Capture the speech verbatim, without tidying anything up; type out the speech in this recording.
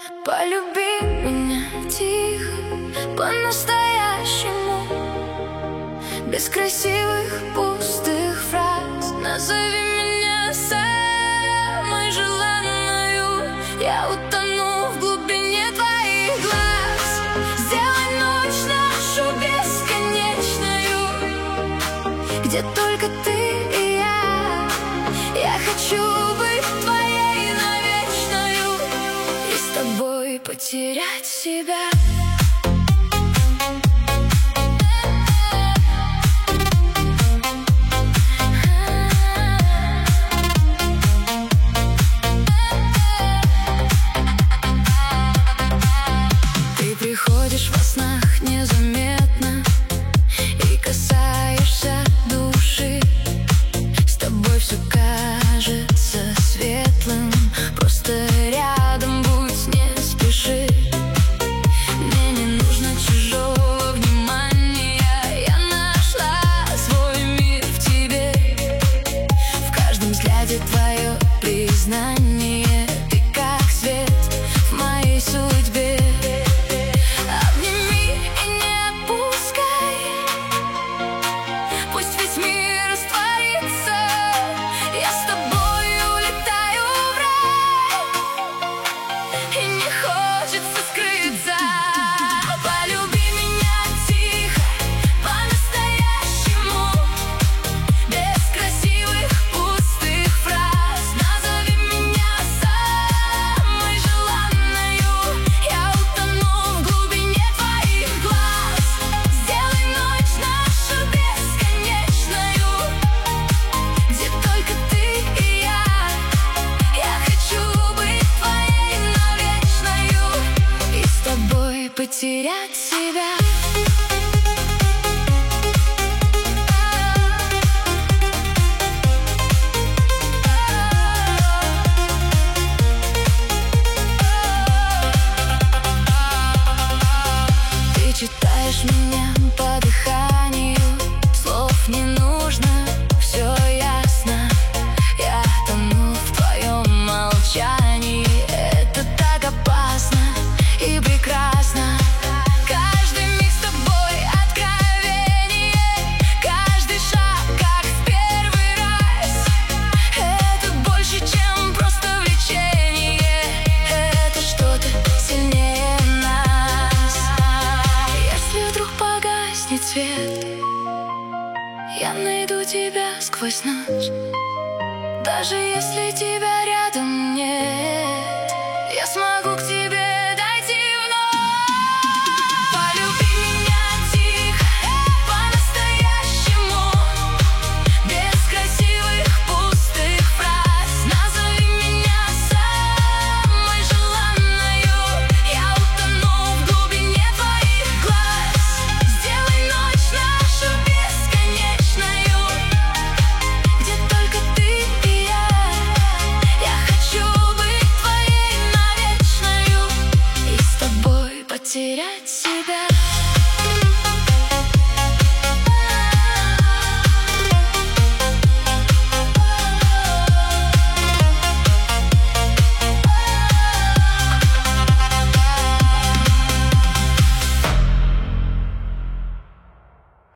Полюби меня тихо, по-настоящему, без красивых пустых фраз. Назови меня самой желанною, я утону в глубине твоих глаз. Сделай ночь нашу бесконечную, где только ты и я. Я хочу быть твоей навечною и с тобой потерять себя. Ты приходишь во снах незаметно и касаешься души. С тобой все кажется светлым, просто рядом будь, не спеши. Мне не нужно чужого внимания, я нашла свой мир в тебе. В каждом взгляде твое признание, ты как свет в моей судьбе. Обними и не отпускай, пусть весь мир растворится. Я с тобой улетаю в рай, и не хочется скрыться. Полюби меня тихо, по-настоящему, без красивых пустых фраз. Назови меня самой желанною, я утону в глубине твоих глаз. Сделай ночь нашу бесконечную, где только ты и я. Я хочу быть твоей навечною и с тобой потерять себя. Ты читаешь меня по дыханию, слов не нужно, все ясно. Я тону в твоем молчании, это так опасно и прекрасно. Каждый миг с тобой откровение, каждый шаг как в первый раз. Это больше, чем просто влечение, это что-то сильнее нас. Если вдруг погаснет свет, я найду тебя сквозь ночь. Даже если тебя рядом нет, я смогу